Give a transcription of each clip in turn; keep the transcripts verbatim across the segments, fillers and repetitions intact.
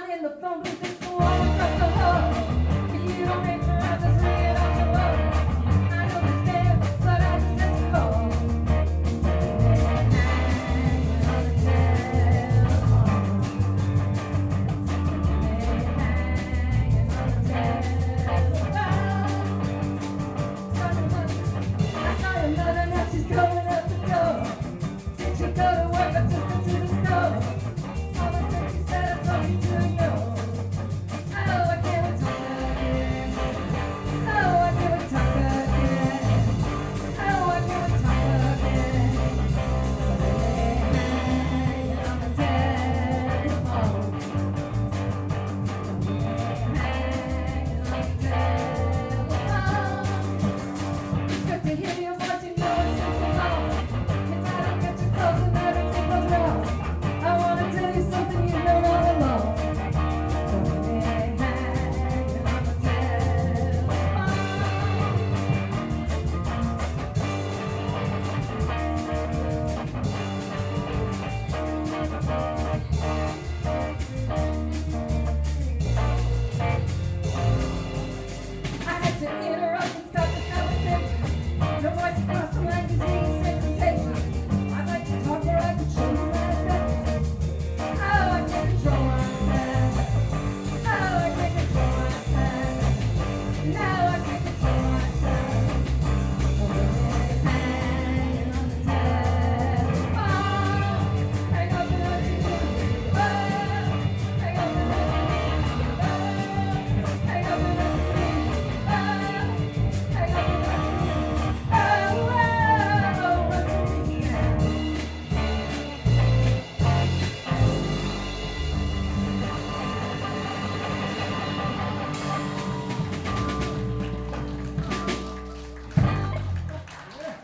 Somebody in the phone booth thinks the wall across the hall. If you don't make her out, just ring it off the wall. I know it's there, but I just have to call.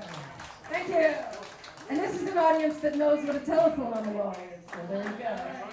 Thank you. And this is an audience that knows what a telephone on the wall is, so there you go.